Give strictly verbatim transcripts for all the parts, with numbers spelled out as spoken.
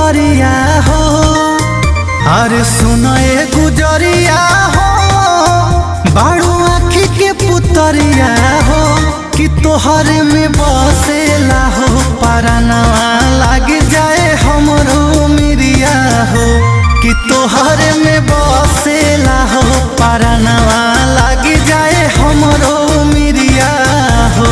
भितरिया हो। अरे सुनो ए गुजरिया हो, बाड़ू आँखी के पुतरिया हो कि तोहर में बसेला हो परनवा लाग जाए हमरो मिरिया हो कि तोहर में बसेला हो परनवा लाग जाए हमरो मिरिया हो।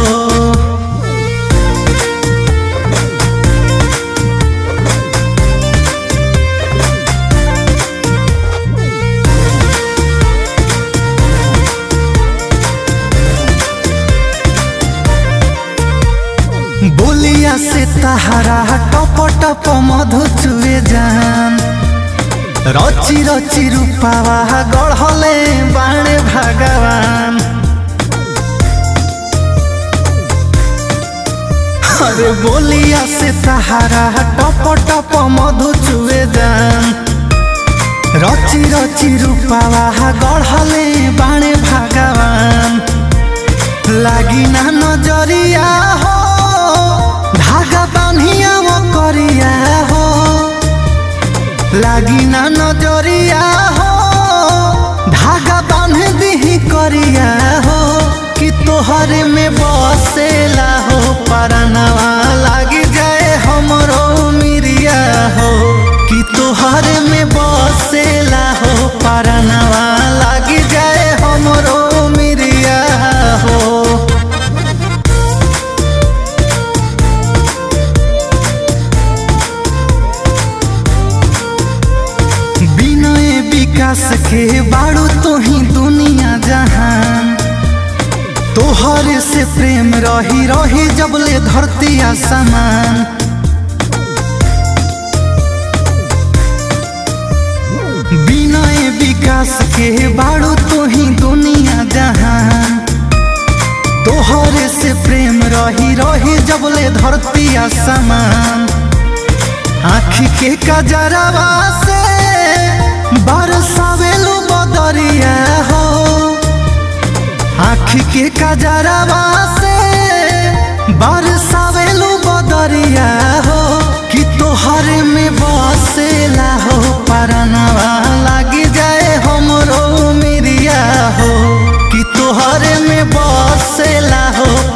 बोलिया से तहरा टप टप मधु चुए जान, रची रची रूपावा गढ़ले बाणे भगवान। अरे बोलिया से तहरा टप टप मधु चुए जान, रची रची रूपावा गढ़ले बाणे भगवान। लागी ना नजरिया हो, धागा बांधिया वो करिया हो। लागी ना नजरिया हो, धागा बांध दी करिया हो कि तोहरे में बसेला हो परनवा लाग जाए हमरो मिरिया हो कि तोहरे में बसेला हो परनवा लाग जाए हमरो मिरिया हो। विकास के बाड़ू तो ही दुनिया जहान, तोहर से प्रेम रही रही जबले धरती आसमान। विनय विकास के बाड़ू तो ही दुनिया जहान, तोहर से प्रेम रही रही जबले धरती आसमान। आँखी के कजरवा से बरसावेलू बदरिया हो, आँखी के कजरवा से बरसावेलू बदरिया हो कि तोहर में बसेला हो परनवा लाग जाए हमरो मिरिया हो कि तोहर में बसेला हो